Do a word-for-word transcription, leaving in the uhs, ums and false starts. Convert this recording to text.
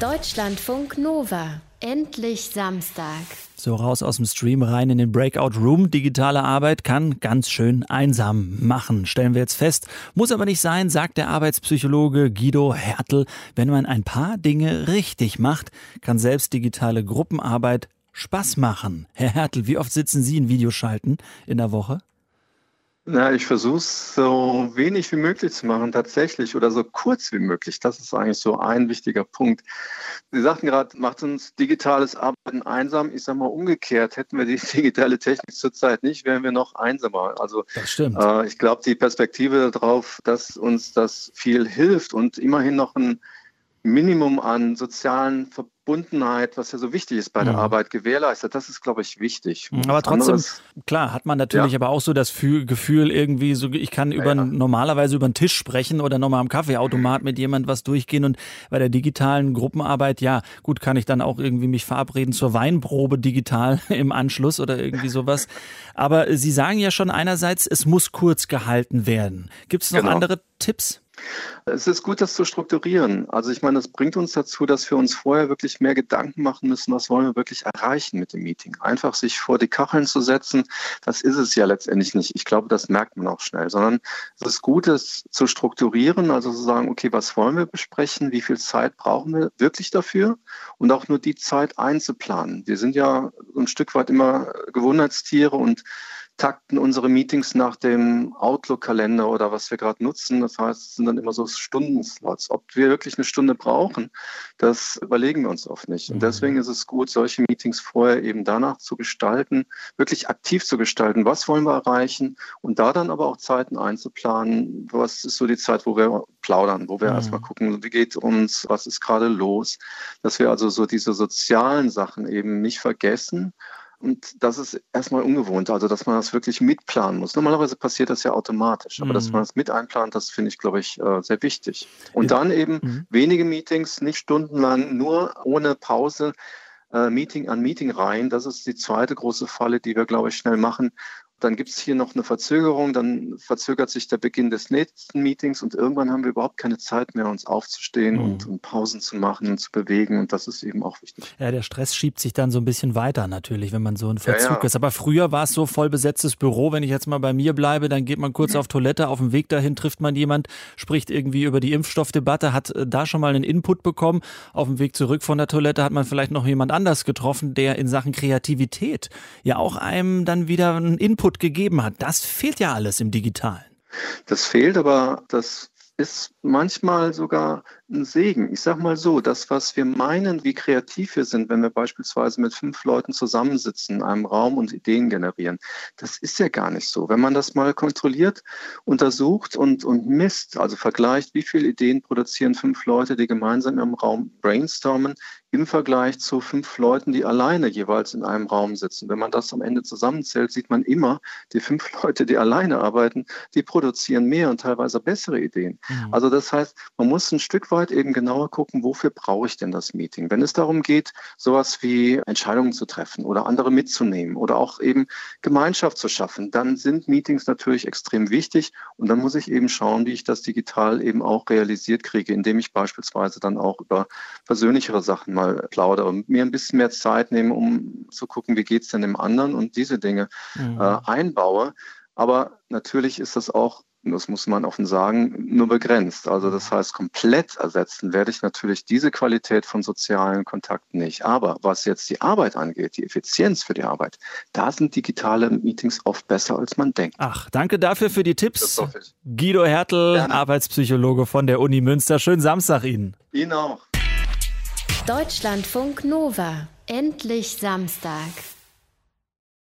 Deutschlandfunk Nova. Endlich Samstag. So, raus aus dem Stream, rein in den Breakout Room. Digitale Arbeit kann ganz schön einsam machen, stellen wir jetzt fest. Muss aber nicht sein, sagt der Arbeitspsychologe Guido Hertel. Wenn man ein paar Dinge richtig macht, kann selbst digitale Gruppenarbeit Spaß machen. Herr Hertel, wie oft sitzen Sie in Videoschalten in der Woche? Na, ich versuche es so wenig wie möglich zu machen, tatsächlich, oder so kurz wie möglich. Das ist eigentlich so ein wichtiger Punkt. Sie sagten gerade, macht uns digitales Arbeiten einsam. Ich sage mal umgekehrt, hätten wir die digitale Technik zurzeit nicht, wären wir noch einsamer. Also das stimmt. Äh, ich glaube, die Perspektive darauf, dass uns das viel hilft und immerhin noch ein Minimum an sozialen Verbundenheit, was ja so wichtig ist bei der mhm. Arbeit, gewährleistet. Das ist, glaube ich, wichtig. Aber trotzdem, anderes, klar, hat man natürlich ja. aber auch so das Gefühl irgendwie, so ich kann über ja. normalerweise über den Tisch sprechen oder nochmal am Kaffeeautomat mit jemand was durchgehen, und bei der digitalen Gruppenarbeit, ja, gut, kann ich dann auch irgendwie mich verabreden zur Weinprobe digital im Anschluss oder irgendwie sowas. Aber Sie sagen ja schon einerseits, es muss kurz gehalten werden. Gibt es noch genau. andere Tipps? Es ist gut, das zu strukturieren. Also ich meine, das bringt uns dazu, dass wir uns vorher wirklich mehr Gedanken machen müssen, was wollen wir wirklich erreichen mit dem Meeting. Einfach sich vor die Kacheln zu setzen, das ist es ja letztendlich nicht. Ich glaube, das merkt man auch schnell, sondern es ist gut, es zu strukturieren, also zu sagen, okay, was wollen wir besprechen, wie viel Zeit brauchen wir wirklich dafür und auch nur die Zeit einzuplanen. Wir sind ja ein Stück weit immer Gewohnheitstiere und takten unsere Meetings nach dem Outlook-Kalender oder was wir gerade nutzen. Das heißt, es sind dann immer so Stundenslots. Ob wir wirklich eine Stunde brauchen, das überlegen wir uns oft nicht. Und deswegen ist es gut, solche Meetings vorher eben danach zu gestalten, wirklich aktiv zu gestalten. Was wollen wir erreichen? Und da dann aber auch Zeiten einzuplanen. Was ist so die Zeit, wo wir plaudern, wo wir mhm. erstmal gucken, wie geht uns, was ist gerade los? Dass wir also so diese sozialen Sachen eben nicht vergessen. Und das ist erstmal ungewohnt, also dass man das wirklich mitplanen muss. Normalerweise passiert das ja automatisch, aber mhm. dass man das mit einplant, das finde ich, glaube ich, sehr wichtig. Und dann eben mhm. wenige Meetings, nicht stundenlang, nur ohne Pause, äh, Meeting an Meeting rein. Das ist die zweite große Falle, die wir, glaube ich, schnell machen. Dann gibt es hier noch eine Verzögerung, dann verzögert sich der Beginn des nächsten Meetings und irgendwann haben wir überhaupt keine Zeit mehr, uns aufzustehen mhm. und, und Pausen zu machen und zu bewegen, und das ist eben auch wichtig. Ja, der Stress schiebt sich dann so ein bisschen weiter natürlich, wenn man so in Verzug ja, ja. ist. Aber früher war es so voll besetztes Büro, wenn ich jetzt mal bei mir bleibe, dann geht man kurz mhm. auf Toilette, auf dem Weg dahin trifft man jemand, spricht irgendwie über die Impfstoffdebatte, hat da schon mal einen Input bekommen. Auf dem Weg zurück von der Toilette hat man vielleicht noch jemand anders getroffen, der in Sachen Kreativität ja auch einem dann wieder einen Input gegeben hat. Das fehlt ja alles im Digitalen. Das fehlt, aber das ist manchmal sogar ein Segen. Ich sag mal so, das, was wir meinen, wie kreativ wir sind, wenn wir beispielsweise mit fünf Leuten zusammensitzen in einem Raum und Ideen generieren, das ist ja gar nicht so. Wenn man das mal kontrolliert, untersucht und, und misst, also vergleicht, wie viele Ideen produzieren fünf Leute, die gemeinsam im Raum brainstormen, im Vergleich zu fünf Leuten, die alleine jeweils in einem Raum sitzen. Wenn man das am Ende zusammenzählt, sieht man immer, die fünf Leute, die alleine arbeiten, die produzieren mehr und teilweise bessere Ideen. Mhm. Also das heißt, man muss ein Stück weit eben genauer gucken, wofür brauche ich denn das Meeting? Wenn es darum geht, sowas wie Entscheidungen zu treffen oder andere mitzunehmen oder auch eben Gemeinschaft zu schaffen, dann sind Meetings natürlich extrem wichtig, und dann muss ich eben schauen, wie ich das digital eben auch realisiert kriege, indem ich beispielsweise dann auch über persönlichere Sachen mal plaudere und mir ein bisschen mehr Zeit nehme, um zu gucken, wie geht es denn dem anderen, und diese Dinge mhm. äh, einbaue. Aber natürlich ist das auch, das muss man offen sagen, nur begrenzt. Also das heißt, komplett ersetzen werde ich natürlich diese Qualität von sozialen Kontakten nicht. Aber was jetzt die Arbeit angeht, die Effizienz für die Arbeit, da sind digitale Meetings oft besser, als man denkt. Ach, danke dafür für die Tipps. Guido Hertel, Gerne. Arbeitspsychologe von der Uni Münster. Schönen Samstag Ihnen. Ihnen auch. Deutschlandfunk Nova. Endlich Samstag.